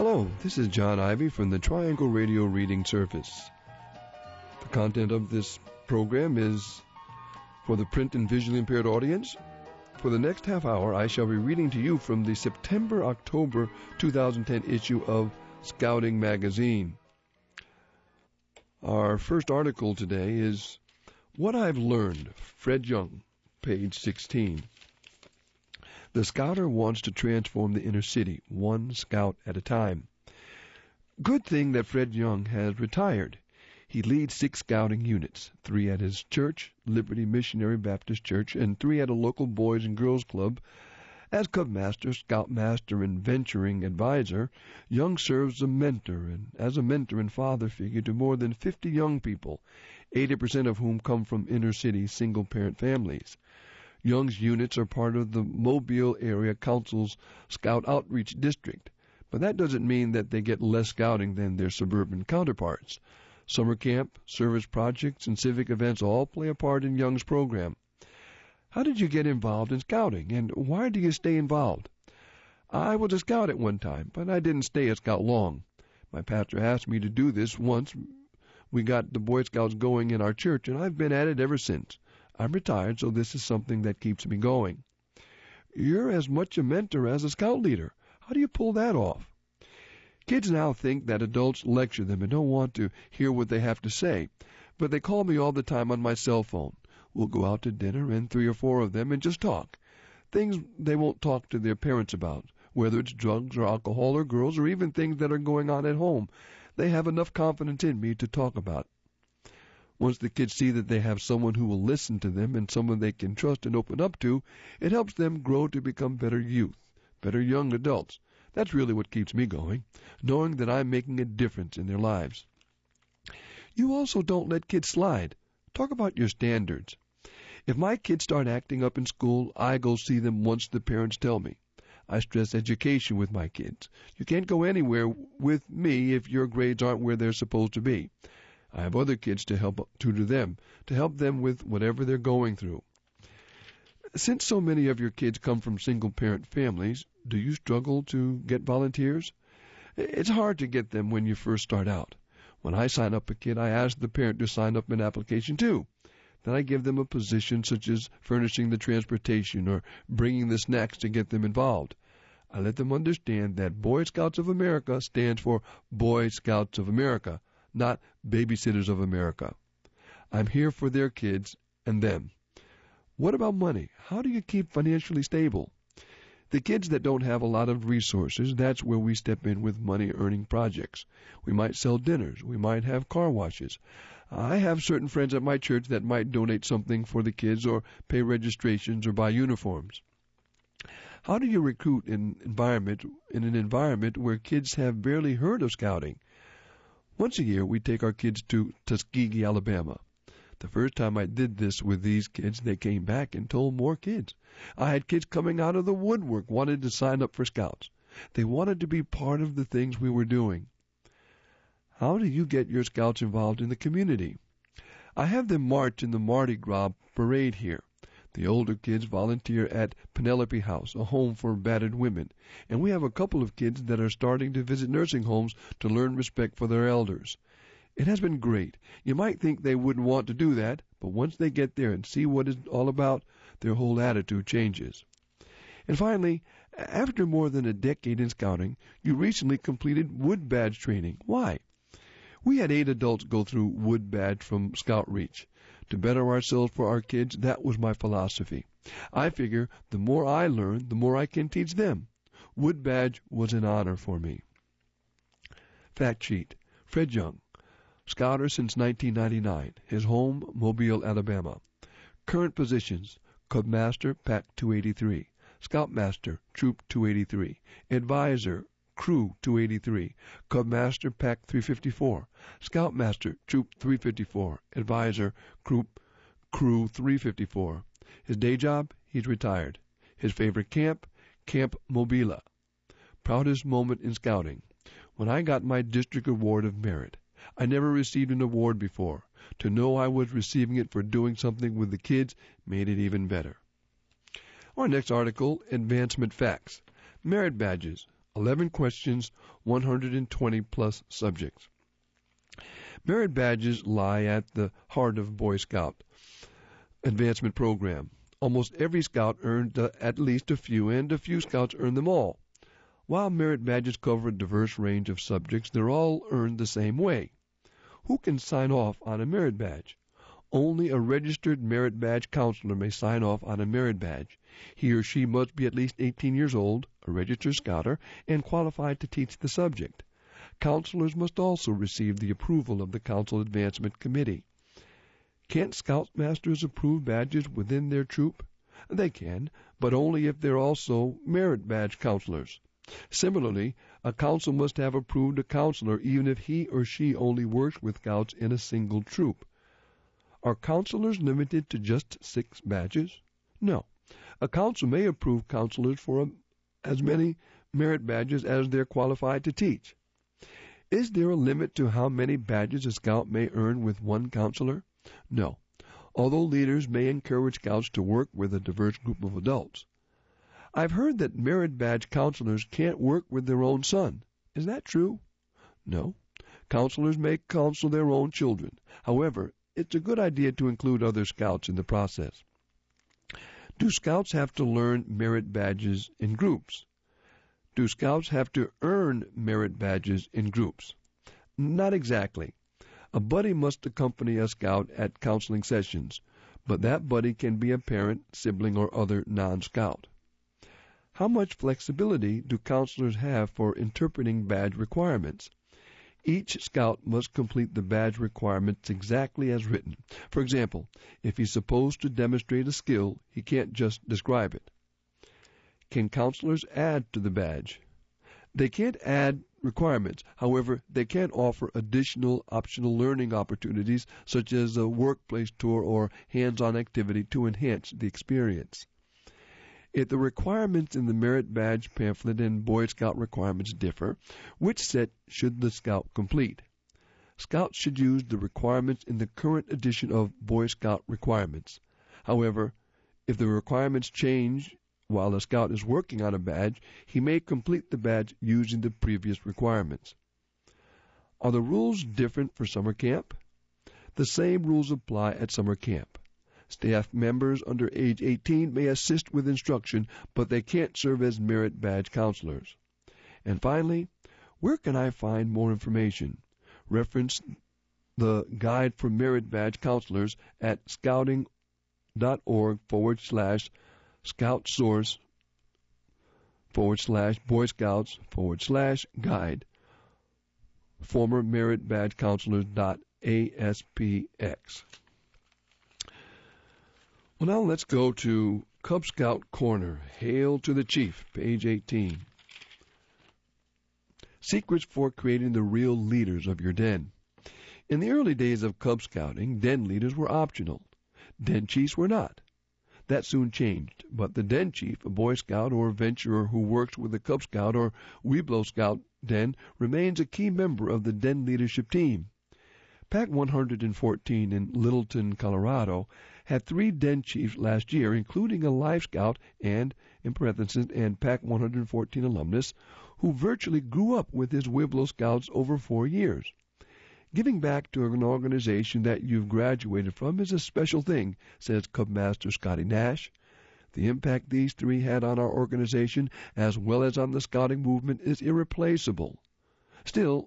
Hello, this is John Ivy from the Triangle Radio Reading Service. The content of this program is for the print and visually impaired audience. For the next half hour, I shall be reading to you from the September-October 2010 issue of Scouting Magazine. Our first article today is What I've Learned, Fred Young, page 16. The Scouter wants to transform the inner city, one scout at a time. Good thing that Fred Young has retired. He leads 6 scouting units, 3 at his church, Liberty Missionary Baptist Church, and 3 at a local boys and girls club. As Cubmaster, Scoutmaster, and venturing advisor, Young serves as a mentor and father figure to more than 50 young people, 80% of whom come from inner city single-parent families. Young's units are part of the Mobile Area Council's Scout Outreach District, but that doesn't mean that they get less scouting than their suburban counterparts. Summer camp, service projects, and civic events all play a part in Young's program. How did you get involved in scouting, and why do you stay involved? I was a scout at one time, but I didn't stay a scout long. My pastor asked me to do this once. We got the Boy Scouts going in our church, and I've been at it ever since. I'm retired, so this is something that keeps me going. You're as much a mentor as a scout leader. How do you pull that off? Kids now think that adults lecture them and don't want to hear what they have to say, but they call me all the time on my cell phone. We'll go out to dinner, and 3 or 4 of them, and just talk. Things they won't talk to their parents about, whether it's drugs or alcohol or girls or even things that are going on at home. They have enough confidence in me to talk about. Once the kids see that they have someone who will listen to them and someone they can trust and open up to, it helps them grow to become better youth, better young adults. That's really what keeps me going, knowing that I'm making a difference in their lives. You also don't let kids slide. Talk about your standards. If my kids start acting up in school, I go see them once the parents tell me. I stress education with my kids. You can't go anywhere with me if your grades aren't where they're supposed to be. I have other kids to help tutor them, to help them with whatever they're going through. Since so many of your kids come from single-parent families, do you struggle to get volunteers? It's hard to get them when you first start out. When I sign up a kid, I ask the parent to sign up an application too. Then I give them a position such as furnishing the transportation or bringing the snacks to get them involved. I let them understand that Boy Scouts of America stands for Boy Scouts of America, not Babysitters of America. I'm here for their kids and them. What about money? How do you keep financially stable? The kids that don't have a lot of resources, that's where we step in with money-earning projects. We might sell dinners. We might have car washes. I have certain friends at my church that might donate something for the kids or pay registrations or buy uniforms. How do you recruit in an environment where kids have barely heard of scouting? Once a year, we take our kids to Tuskegee, Alabama. The first time I did this with these kids, they came back and told more kids. I had kids coming out of the woodwork wanted to sign up for Scouts. They wanted to be part of the things we were doing. How do you get your Scouts involved in the community? I have them march in the Mardi Gras parade here. The older kids volunteer at Penelope House, a home for battered women, and we have a couple of kids that are starting to visit nursing homes to learn respect for their elders. It has been great. You might think they wouldn't want to do that, but once they get there and see what it's all about, their whole attitude changes. And finally, after more than a decade in scouting, you recently completed Wood Badge training. Why? We had 8 adults go through Wood Badge from Scout Reach. To better ourselves for our kids, that was my philosophy. I figure the more I learn, the more I can teach them. Wood Badge was an honor for me. Fact sheet. Fred Young. Scouter since 1999. His home, Mobile, Alabama. Current positions. Cubmaster, Pack 283. Scoutmaster, Troop 283. Advisor, Crew 283. Cubmaster, Pack 354. Scoutmaster, Troop 354. Advisor, Crew 354. His day job, he's retired. His favorite camp, Camp Mobila. Proudest moment in scouting. When I got my district award of merit. I never received an award before. To know I was receiving it for doing something with the kids made it even better. Our next article, Advancement Facts. Merit badges. 11 questions, 120 plus subjects. Merit badges lie at the heart of Boy Scout advancement program. Almost every scout earned at least a few, and a few scouts earn them all. While merit badges cover a diverse range of subjects, they're all earned the same way. Who can sign off on a merit badge? Only a registered merit badge counselor may sign off on a merit badge. He or she must be at least 18 years old, a registered scouter, and qualified to teach the subject. Counselors must also receive the approval of the Council Advancement Committee. Can't Scoutmasters approve badges within their troop? They can, but only if they're also merit badge counselors. Similarly, a council must have approved a counselor even if he or she only works with scouts in a single troop. Are counselors limited to just 6 badges? No. A council may approve counselors for as many merit badges as they're qualified to teach. Is there a limit to how many badges a scout may earn with one counselor? No, although leaders may encourage scouts to work with a diverse group of adults. I've heard that merit badge counselors can't work with their own son. Is that true? No. Counselors may counsel their own children. However, it's a good idea to include other scouts in the process. Do scouts have to learn merit badges in groups? Do scouts have to earn merit badges in groups? Not exactly. A buddy must accompany a scout at counseling sessions, but that buddy can be a parent, sibling, or other non-scout. How much flexibility do counselors have for interpreting badge requirements? Each scout must complete the badge requirements exactly as written. For example, if he's supposed to demonstrate a skill, he can't just describe it. Can counselors add to the badge? They can't add requirements. However, they can offer additional optional learning opportunities such as a workplace tour or hands-on activity to enhance the experience. If the requirements in the merit badge pamphlet and Boy Scout requirements differ, which set should the scout complete? Scouts should use the requirements in the current edition of Boy Scout requirements. However, if the requirements change while a scout is working on a badge, he may complete the badge using the previous requirements. Are the rules different for summer camp? The same rules apply at summer camp. Staff members under age 18 may assist with instruction, but they can't serve as merit badge counselors. And finally, where can I find more information? Reference the Guide for Merit Badge Counselors at scouting.org/scout source/Boy Scouts/guide former merit badge counselors.aspx. Well, now let's go to Cub Scout Corner. Hail to the Chief, page 18. Secrets for creating the real leaders of your den. In the early days of Cub Scouting, den leaders were optional. Den chiefs were not. That soon changed, but the den chief, a Boy Scout or venturer who works with the Cub Scout or Webelos Scout den, remains a key member of the den leadership team. Pack 114 in Littleton, Colorado, had 3 den chiefs last year, including a Life Scout and, in parentheses, and Pack 114 alumnus, who virtually grew up with his Webelos Scouts over 4 years. Giving back to an organization that you've graduated from is a special thing, says Cub Master Scotty Nash. The impact these 3 had on our organization, as well as on the scouting movement, is irreplaceable. Still,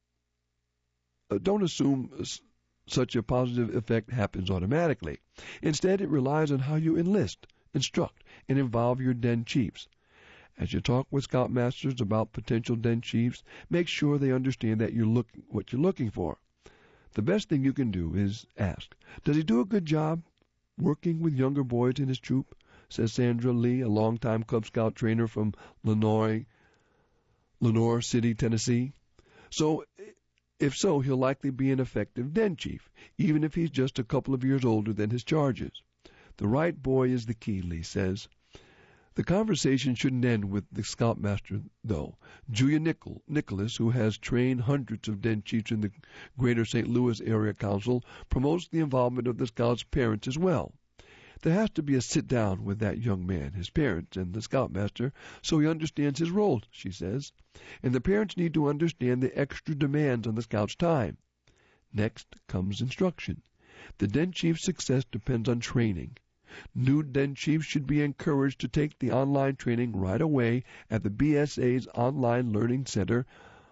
don't assume such a positive effect happens automatically. Instead, it relies on how you enlist, instruct, and involve your den chiefs. As you talk with Scoutmasters about potential den chiefs, make sure they understand that what you're looking for. The best thing you can do is ask, does he do a good job working with younger boys in his troop? Says Sandra Lee, a longtime Cub Scout trainer from Lenoir City, Tennessee. If so, he'll likely be an effective den chief, even if he's just a couple of years older than his charges. The right boy is the key, Lee says. The conversation shouldn't end with the Scoutmaster, though. Julia Nicholas, who has trained hundreds of den chiefs in the Greater St. Louis Area Council, promotes the involvement of the Scouts' parents as well. There has to be a sit down with that young man, his parents, and the scoutmaster so he understands his role, she says. And the parents need to understand the extra demands on the scout's time. Next comes instruction. The den chief's success depends on training. New den chiefs should be encouraged to take the online training right away at the BSA's Online Learning Center,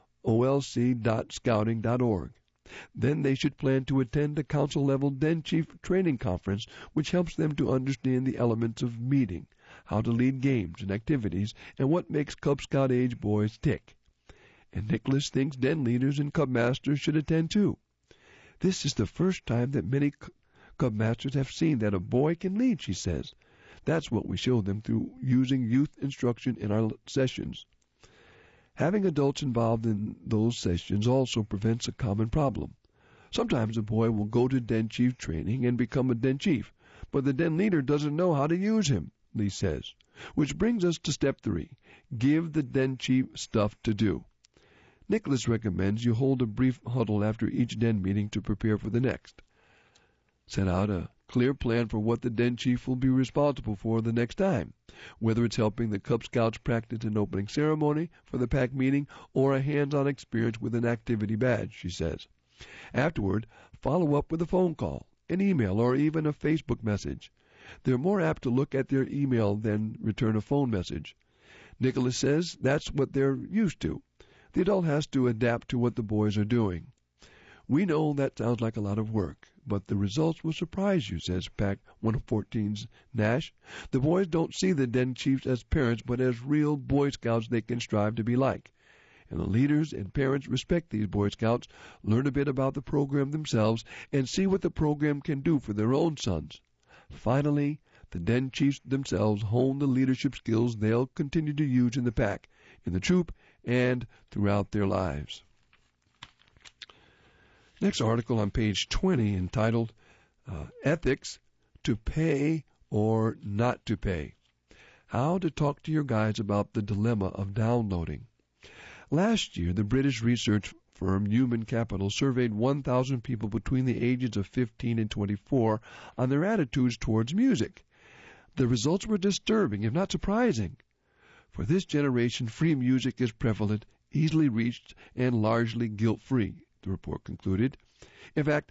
olc.scouting.org. Then they should plan to attend a council-level den chief training conference, which helps them to understand the elements of meeting, how to lead games and activities, and what makes Cub Scout age boys tick. And Nicholas thinks den leaders and cub masters should attend too. This is the first time that many cub masters have seen that a boy can lead, she says. That's what we show them through using youth instruction in our sessions. Having adults involved in those sessions also prevents a common problem. Sometimes a boy will go to den chief training and become a den chief, but the den leader doesn't know how to use him, Lee says. Which brings us to step 3. Give the den chief stuff to do. Nicholas recommends you hold a brief huddle after each den meeting to prepare for the next. Set out a clear plan for what the den chief will be responsible for the next time, whether it's helping the Cub Scouts practice an opening ceremony for the pack meeting or a hands-on experience with an activity badge, she says. Afterward, follow up with a phone call, an email, or even a Facebook message. They're more apt to look at their email than return a phone message. Nicholas says that's what they're used to. The adult has to adapt to what the boys are doing. We know that sounds like a lot of work, but the results will surprise you, says Pack 114's Nash. The boys don't see the den chiefs as parents, but as real Boy Scouts they can strive to be like. And the leaders and parents respect these Boy Scouts, learn a bit about the program themselves, and see what the program can do for their own sons. Finally, the den chiefs themselves hone the leadership skills they'll continue to use in the pack, in the troop, and throughout their lives. Next article on page 20 entitled Ethics to Pay or Not to Pay. How to talk to your guides about the dilemma of downloading. Last year, the British research firm Human Capital surveyed 1,000 people between the ages of 15 and 24 on their attitudes towards music. The results were disturbing, if not surprising. For this generation, free music is prevalent, easily reached, and largely guilt-free, the report concluded. In fact,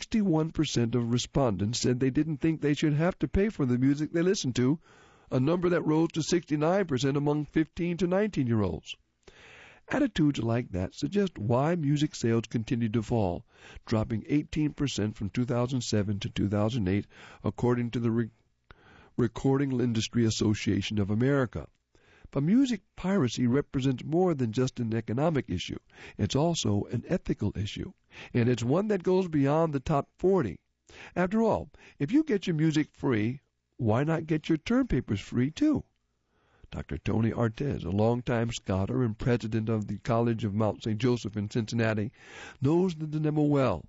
61% of respondents said they didn't think they should have to pay for the music they listen to, a number that rose to 69% among 15 to 19-year-olds. Attitudes like that suggest why music sales continue to fall, dropping 18% from 2007 to 2008, according to the Recording Industry Association of America. But music piracy represents more than just an economic issue. It's also an ethical issue, and it's one that goes beyond the top 40. After all, if you get your music free, why not get your term papers free too? Dr. Tony Artez, a longtime scouter and president of the College of Mount St. Joseph in Cincinnati, knows the dilemma well.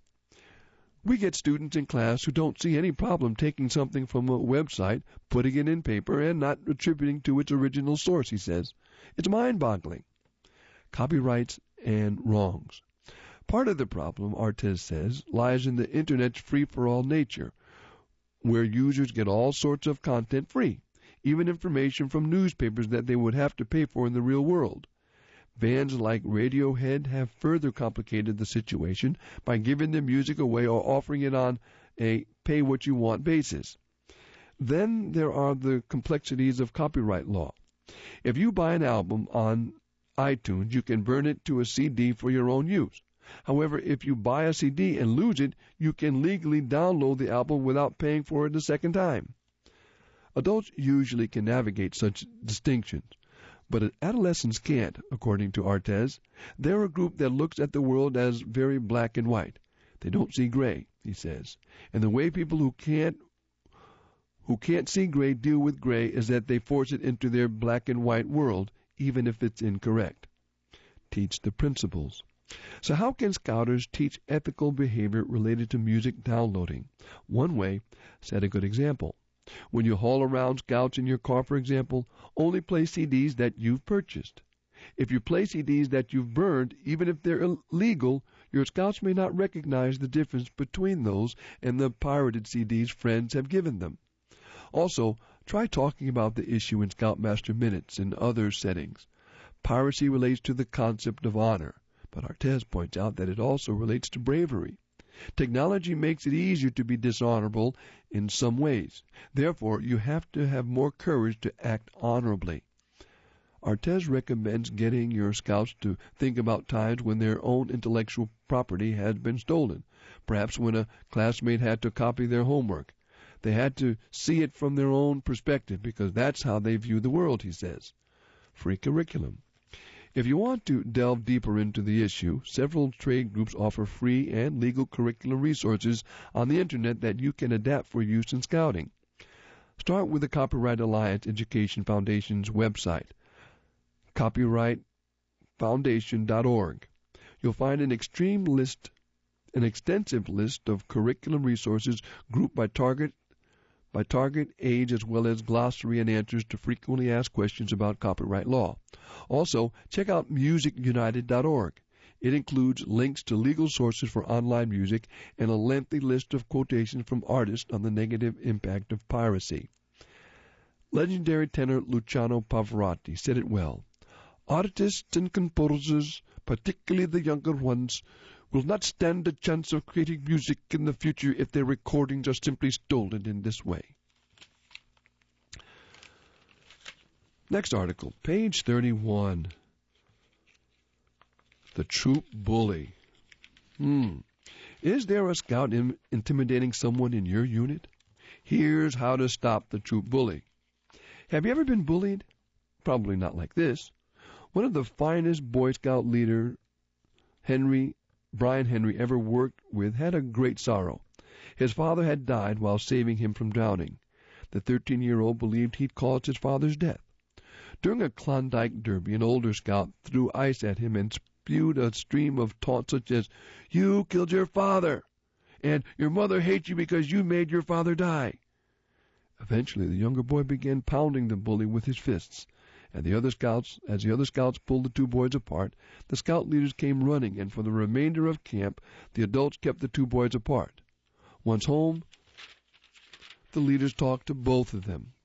We get students in class who don't see any problem taking something from a website, putting it in paper, and not attributing to its original source, he says. It's mind-boggling. Copyrights and wrongs. Part of the problem, Artez says, lies in the Internet's free-for-all nature, where users get all sorts of content free, even information from newspapers that they would have to pay for in the real world. Bands like Radiohead have further complicated the situation by giving their music away or offering it on a pay-what-you-want basis. Then there are the complexities of copyright law. If you buy an album on iTunes, you can burn it to a CD for your own use. However, if you buy a CD and lose it, you can legally download the album without paying for it a second time. Adults usually can navigate such distinctions, but adolescents can't, according to Artez. They're a group that looks at the world as very black and white. They don't see gray, he says. And the way people who can't see gray deal with gray is that they force it into their black and white world, even if it's incorrect. Teach the principles. So how can Scouters teach ethical behavior related to music downloading? One way, set a good example. When you haul around Scouts in your car, for example, only play CDs that you've purchased. If you play CDs that you've burned, even if they're illegal, your Scouts may not recognize the difference between those and the pirated CDs friends have given them. Also, try talking about the issue in Scoutmaster Minutes and other settings. Piracy relates to the concept of honor, but Artez points out that it also relates to bravery. Technology makes it easier to be dishonorable in some ways. Therefore, you have to have more courage to act honorably. Artez recommends getting your scouts to think about times when their own intellectual property has been stolen. Perhaps when a classmate had to copy their homework. They had to see it from their own perspective because that's how they view the world, he says. Free curriculum. If you want to delve deeper into the issue, several trade groups offer free and legal curriculum resources on the Internet that you can adapt for use in scouting. Start with the Copyright Alliance Education Foundation's website, copyrightfoundation.org. You'll find an extensive list of curriculum resources grouped by target, age, as well as glossary and answers to frequently asked questions about copyright law. Also, check out musicunited.org. It includes links to legal sources for online music and a lengthy list of quotations from artists on the negative impact of piracy. Legendary tenor Luciano Pavarotti said it well. Artists and composers, particularly the younger ones, will not stand a chance of creating music in the future if their recordings are simply stolen in this way. Next article, page 31. The Troop Bully. Is there a scout intimidating someone in your unit? Here's how to stop the troop bully. Have you ever been bullied? Probably not like this. One of the finest Boy Scout leader Brian Henry ever worked with had a great sorrow. His father had died while saving him from drowning. The 13-year-old believed he'd caused his father's death. During a Klondike Derby, an older scout threw ice at him and spewed a stream of taunts such as, "You killed your father," and "Your mother hates you because you made your father die." Eventually, the younger boy began pounding the bully with his fists. As the other scouts pulled the two boys apart, the scout leaders came running, and for the remainder of camp, the adults kept the two boys apart. Once home, the leaders talked to both of them,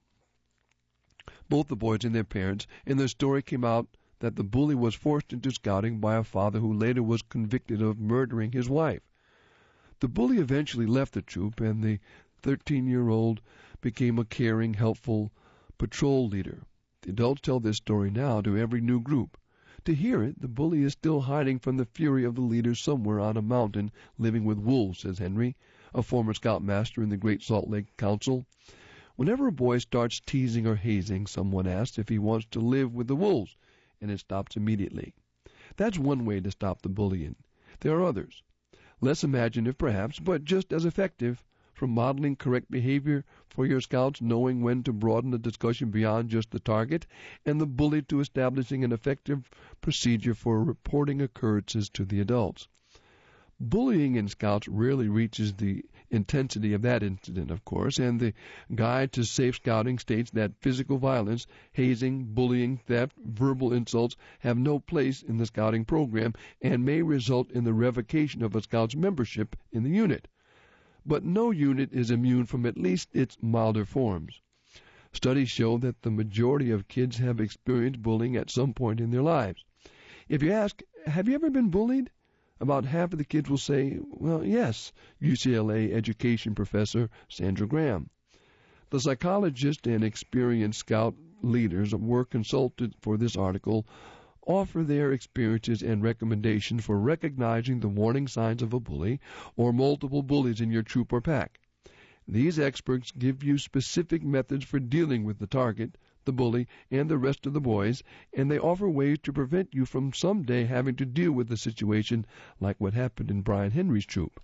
both the boys and their parents, and the story came out that the bully was forced into scouting by a father who later was convicted of murdering his wife. The bully eventually left the troop, and the 13-year-old became a caring, helpful patrol leader. The adults tell this story now to every new group. To hear it, the bully is still hiding from the fury of the leaders somewhere on a mountain living with wolves, says Henry, a former scoutmaster in the Great Salt Lake Council. Whenever a boy starts teasing or hazing, someone asks if he wants to live with the wolves, and it stops immediately. That's one way to stop the bullying. There are others, less imaginative perhaps, but just as effective, from modeling correct behavior for your scouts, knowing when to broaden the discussion beyond just the target, and the bully to establishing an effective procedure for reporting occurrences to the adults. Bullying in scouts rarely reaches the intensity of that incident, of course, and the Guide to Safe Scouting states that physical violence, hazing, bullying, theft, verbal insults have no place in the scouting program and may result in the revocation of a scout's membership in the unit. But no unit is immune from at least its milder forms. Studies show that the majority of kids have experienced bullying at some point in their lives. If you ask, have you ever been bullied? About half of the kids will say, well, yes, UCLA education professor Sandra Graham. The psychologist and experienced scout leaders were consulted for this article offer their experiences and recommendations for recognizing the warning signs of a bully or multiple bullies in your troop or pack. These experts give you specific methods for dealing with the target, the bully, and the rest of the boys, and they offer ways to prevent you from someday having to deal with a situation like what happened in Brian Henry's troop.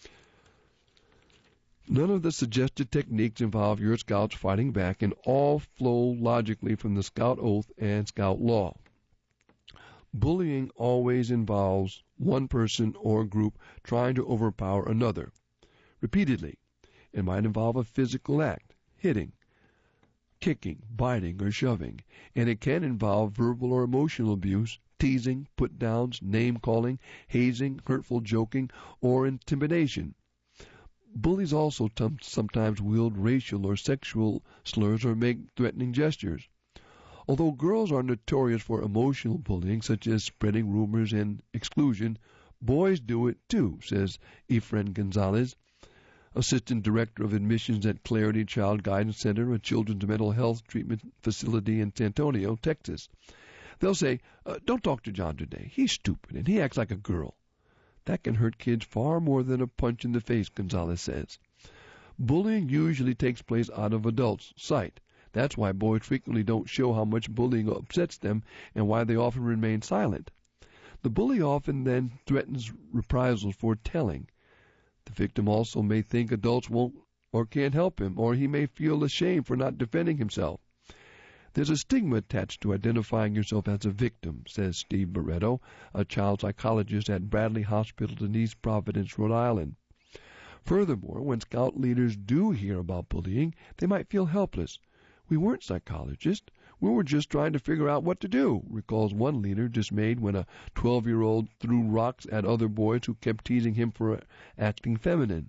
None of the suggested techniques involve your scouts fighting back, and all flow logically from the Scout Oath and Scout Law. Bullying always involves one person or group trying to overpower another. Repeatedly, it might involve a physical act, hitting, kicking, biting, or shoving, and it can involve verbal or emotional abuse, teasing, put-downs, name-calling, hazing, hurtful joking, or intimidation. Bullies also sometimes wield racial or sexual slurs or make threatening gestures. Although girls are notorious for emotional bullying, such as spreading rumors and exclusion, boys do it too, says Efren Gonzalez, Assistant Director of Admissions at Clarity Child Guidance Center, a children's mental health treatment facility in San Antonio, Texas. They'll say, don't talk to John today. He's stupid and he acts like a girl. That can hurt kids far more than a punch in the face, Gonzalez says. Bullying usually takes place out of adults' sight. That's why boys frequently don't show how much bullying upsets them and why they often remain silent. The bully often then threatens reprisals for telling. The victim also may think adults won't or can't help him, or he may feel ashamed for not defending himself. There's a stigma attached to identifying yourself as a victim, says Steve Barreto, a child psychologist at Bradley Hospital in East Providence, Rhode Island. Furthermore, when Scout leaders do hear about bullying, they might feel helpless. We weren't psychologists. We were just trying to figure out what to do, recalls one leader dismayed when a 12-year-old threw rocks at other boys who kept teasing him for acting feminine.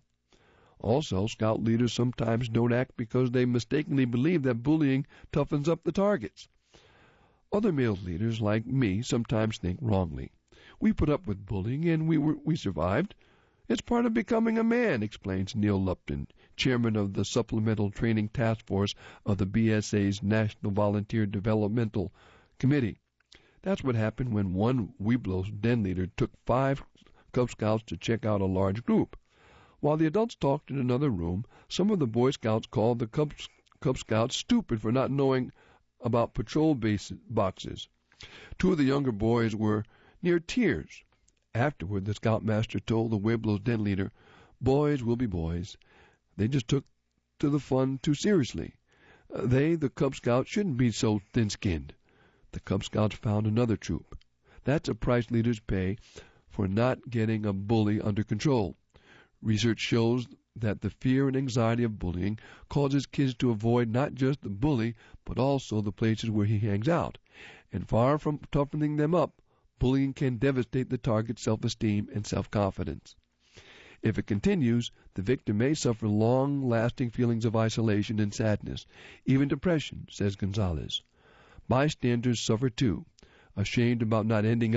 Also, Scout leaders sometimes don't act because they mistakenly believe that bullying toughens up the targets. Other male leaders, like me, sometimes think wrongly. We put up with bullying and we survived. It's part of becoming a man, explains Neil Lupton, chairman of the Supplemental Training Task Force of the BSA's National Volunteer Developmental Committee. That's what happened when one Webelos den leader took 5 Cub Scouts to check out a large group. While the adults talked in another room, some of the Boy Scouts called the Cub Scouts stupid for not knowing about patrol boxes. 2 of the younger boys were near tears. Afterward, the scoutmaster told the Webelos den leader, "Boys will be boys. They just took to the fun too seriously. The Cub Scouts, shouldn't be so thin-skinned." The Cub Scouts found another troop. That's a price leaders pay for not getting a bully under control. Research shows that the fear and anxiety of bullying causes kids to avoid not just the bully, but also the places where he hangs out. And far from toughening them up, bullying can devastate the target's self-esteem and self-confidence. If it continues, the victim may suffer long-lasting feelings of isolation and sadness, even depression, says Gonzalez. Bystanders suffer too, ashamed about not ending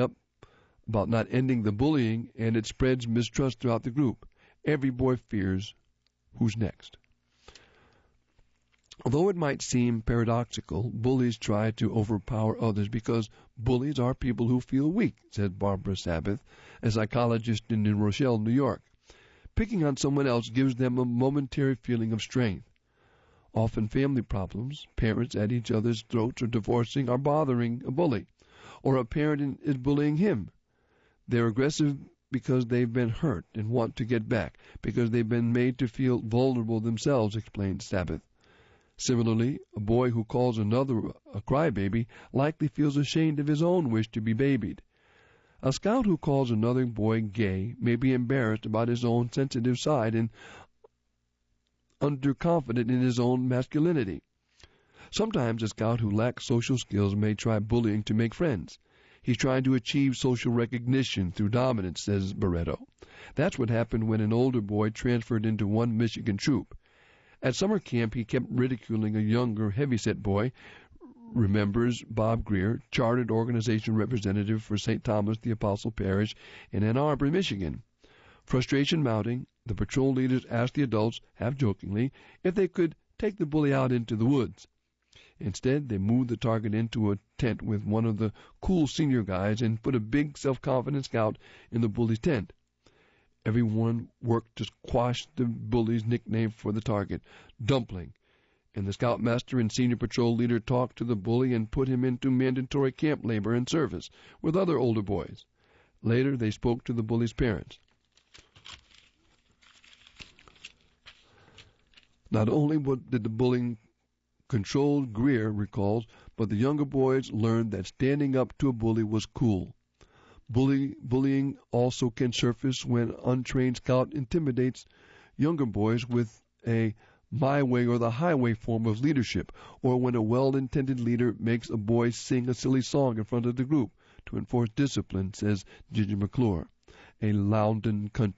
the bullying, and it spreads mistrust throughout the group. Every boy fears who's next. Although it might seem paradoxical, bullies try to overpower others because bullies are people who feel weak, said Barbara Sabbath, a psychologist in New Rochelle, New York. Picking on someone else gives them a momentary feeling of strength. Often family problems, parents at each other's throats or divorcing, are bothering a bully, or a parent is bullying him. They're aggressive because they've been hurt and want to get back, because they've been made to feel vulnerable themselves, explained Sabbath. Similarly, a boy who calls another a crybaby likely feels ashamed of his own wish to be babied. A scout who calls another boy gay may be embarrassed about his own sensitive side and underconfident in his own masculinity. Sometimes a scout who lacks social skills may try bullying to make friends. He's trying to achieve social recognition through dominance, says Barreto. That's what happened when an older boy transferred into one Michigan troop. At summer camp, he kept ridiculing a younger, heavyset boy, remembers Bob Greer, chartered organization representative for St. Thomas the Apostle Parish in Ann Arbor, Michigan. Frustration mounting, the patrol leaders asked the adults, half-jokingly, if they could take the bully out into the woods. Instead, they moved the target into a tent with one of the cool senior guys and put a big, self-confident scout in the bully's tent. Everyone worked to quash the bully's nickname for the target, Dumpling, and the scoutmaster and senior patrol leader talked to the bully and put him into mandatory camp labor and service with other older boys. Later, they spoke to the bully's parents. Not only did the bullying control, Greer recalls, but the younger boys learned that standing up to a bully was cool. Bullying also can surface when untrained scout intimidates younger boys with a my way or the highway form of leadership, or when a well-intended leader makes a boy sing a silly song in front of the group to enforce discipline, says Ginger McClure, a Loudon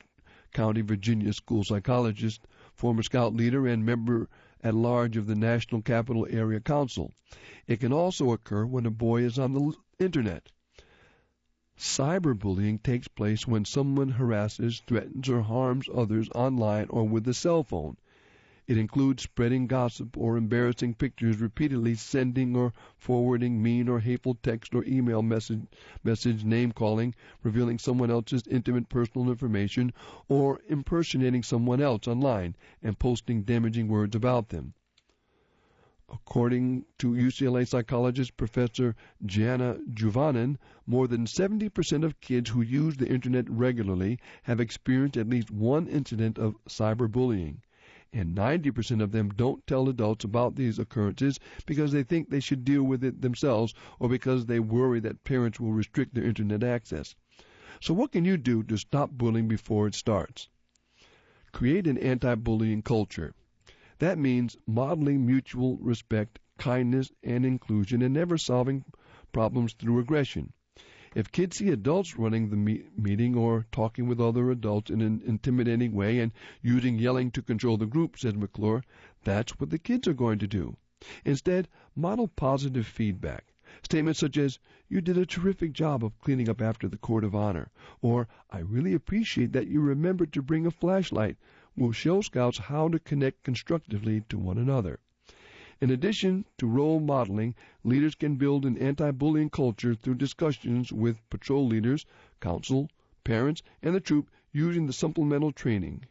County, Virginia school psychologist, former Scout leader, and member at large of the National Capital Area Council. It can also occur when a boy is on the internet. Cyberbullying takes place when someone harasses, threatens, or harms others online or with a cell phone. It includes spreading gossip or embarrassing pictures, repeatedly sending or forwarding mean or hateful text or email message name-calling, revealing someone else's intimate personal information, or impersonating someone else online and posting damaging words about them. According to UCLA psychologist Professor Jana Juvonen, more than 70% of kids who use the internet regularly have experienced at least one incident of cyberbullying. And 90% of them don't tell adults about these occurrences because they think they should deal with it themselves or because they worry that parents will restrict their internet access. So what can you do to stop bullying before it starts? Create an anti-bullying culture. That means modeling mutual respect, kindness, and inclusion, and never solving problems through aggression. If kids see adults running the meeting or talking with other adults in an intimidating way and using yelling to control the group, said McClure, that's what the kids are going to do. Instead, model positive feedback. Statements such as, "You did a terrific job of cleaning up after the Court of Honor," or "I really appreciate that you remembered to bring a flashlight," will show Scouts how to connect constructively to one another. In addition to role modeling, leaders can build an anti-bullying culture through discussions with patrol leaders, council, parents, and the troop using the supplemental training.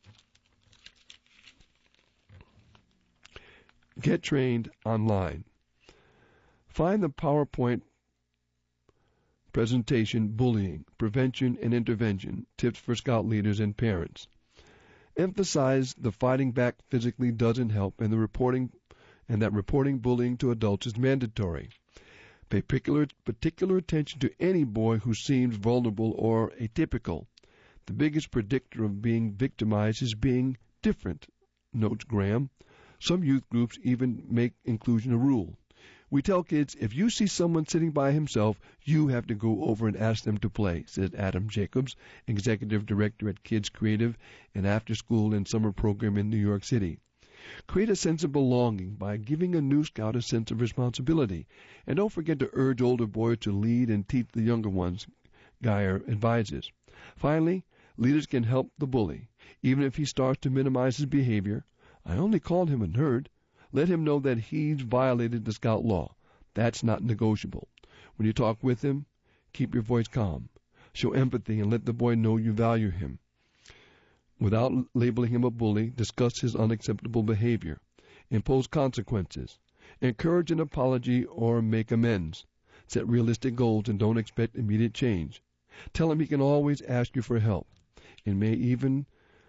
Get trained online. Find the PowerPoint presentation, Bullying, Prevention and Intervention, Tips for Scout Leaders and Parents. Emphasize the fighting back physically doesn't help and that reporting bullying to adults is mandatory. Pay particular attention to any boy who seems vulnerable or atypical. The biggest predictor of being victimized is being different, notes Graham. Some youth groups even make inclusion a rule. We tell kids, if you see someone sitting by himself, you have to go over and ask them to play, said Adam Jacobs, executive director at Kids Creative, an after-school and summer program in New York City. Create a sense of belonging by giving a new scout a sense of responsibility. And don't forget to urge older boys to lead and teach the younger ones, Geyer advises. Finally, leaders can help the bully. Even if he starts to minimize his behavior, "I only called him a nerd," let him know that he's violated the Scout law. That's not negotiable. When you talk with him, keep your voice calm. Show empathy and let the boy know you value him. Without labeling him a bully, discuss his unacceptable behavior. Impose consequences. Encourage an apology or make amends. Set realistic goals and don't expect immediate change. Tell him he can always ask you for help. It may even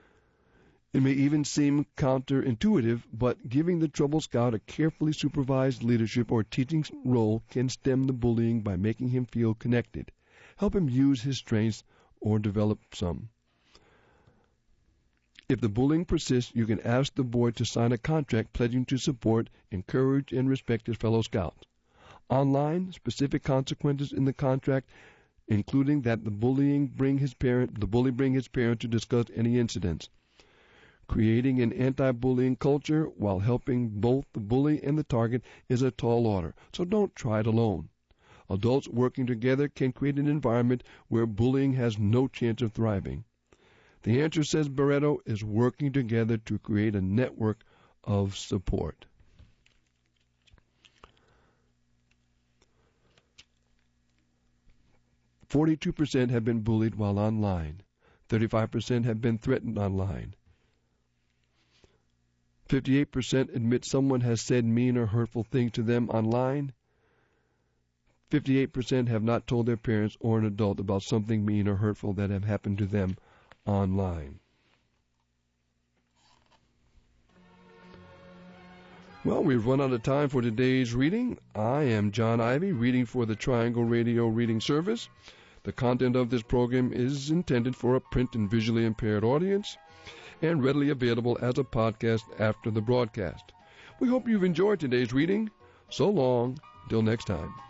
seem counterintuitive, but giving the troubled scout a carefully supervised leadership or teaching role can stem the bullying by making him feel connected. Help him use his strengths or develop some. If the bullying persists, you can ask the boy to sign a contract pledging to support, encourage, and respect his fellow scouts. Online, specific consequences in the contract, including that the bully bring his parent to discuss any incidents. Creating an anti-bullying culture while helping both the bully and the target is a tall order, so don't try it alone. Adults working together can create an environment where bullying has no chance of thriving. The answer, says Barreto, is working together to create a network of support. "42% have been bullied while online. 35% have been threatened online. 58% admit someone has said mean or hurtful things to them online. 58% have not told their parents or an adult about something mean or hurtful that have happened to them online." Well, we've run out of time for today's reading. I am John Ivy, reading for the Triangle Radio Reading Service. The content of this program is intended for a print and visually impaired audience and readily available as a podcast after the broadcast. We hope you've enjoyed today's reading. So long, till next time.